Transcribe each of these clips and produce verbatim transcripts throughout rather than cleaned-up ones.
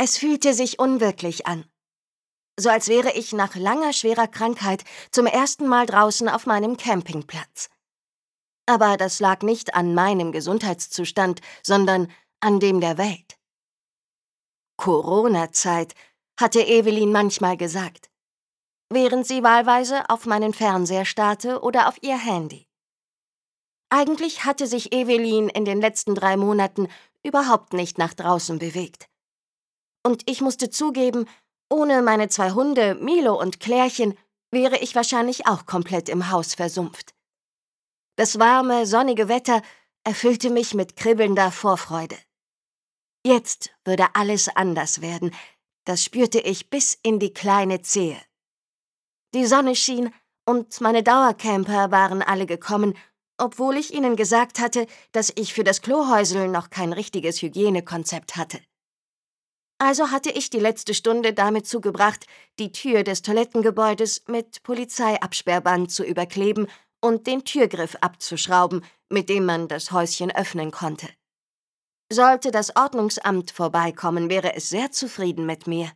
Es fühlte sich unwirklich an. So als wäre ich nach langer, schwerer Krankheit zum ersten Mal draußen auf meinem Campingplatz. Aber das lag nicht an meinem Gesundheitszustand, sondern an dem der Welt. Corona-Zeit, hatte Evelyn manchmal gesagt, während sie wahlweise auf meinen Fernseher starrte oder auf ihr Handy. Eigentlich hatte sich Evelyn in den letzten drei Monaten überhaupt nicht nach draußen bewegt. Und ich musste zugeben, ohne meine zwei Hunde, Milo und Klärchen, wäre ich wahrscheinlich auch komplett im Haus versumpft. Das warme, sonnige Wetter erfüllte mich mit kribbelnder Vorfreude. Jetzt würde alles anders werden, das spürte ich bis in die kleine Zehe. Die Sonne schien und meine Dauercamper waren alle gekommen, obwohl ich ihnen gesagt hatte, dass ich für das Klohäusel noch kein richtiges Hygienekonzept hatte. Also hatte ich die letzte Stunde damit zugebracht, die Tür des Toilettengebäudes mit Polizeiabsperrband zu überkleben und den Türgriff abzuschrauben, mit dem man das Häuschen öffnen konnte. Sollte das Ordnungsamt vorbeikommen, wäre es sehr zufrieden mit mir.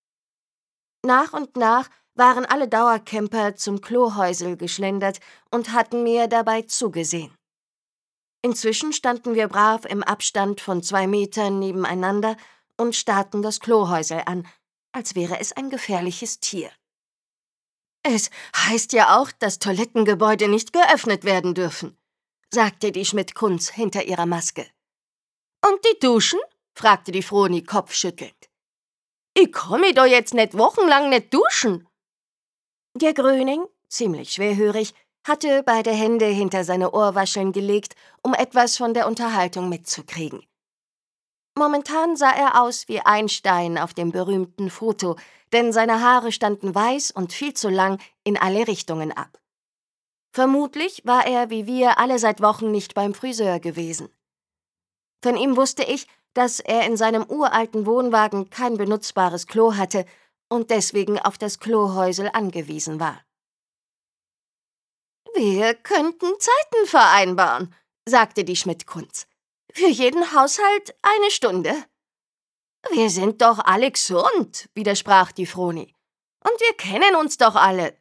Nach und nach waren alle Dauercamper zum Klohäusel geschlendert und hatten mir dabei zugesehen. Inzwischen standen wir brav im Abstand von zwei Metern nebeneinander und starrten das Klohäusel an, als wäre es ein gefährliches Tier. »Es heißt ja auch, dass Toilettengebäude nicht geöffnet werden dürfen«, sagte die Schmidt-Kunz hinter ihrer Maske. »Und die Duschen?«, fragte die Froni kopfschüttelnd. »Ich kann mich doch jetzt nicht wochenlang nicht duschen.« Der Gröning, ziemlich schwerhörig, hatte beide Hände hinter seine Ohrwascheln gelegt, um etwas von der Unterhaltung mitzukriegen. Momentan sah er aus wie Einstein auf dem berühmten Foto, denn seine Haare standen weiß und viel zu lang in alle Richtungen ab. Vermutlich war er wie wir alle seit Wochen nicht beim Friseur gewesen. Von ihm wusste ich, dass er in seinem uralten Wohnwagen kein benutzbares Klo hatte und deswegen auf das Klohäusel angewiesen war. »Wir könnten Zeiten vereinbaren«, sagte die Schmidt-Kunz. »Für jeden Haushalt eine Stunde.« »Wir sind doch alle gesund«, widersprach die Froni. »Und wir kennen uns doch alle.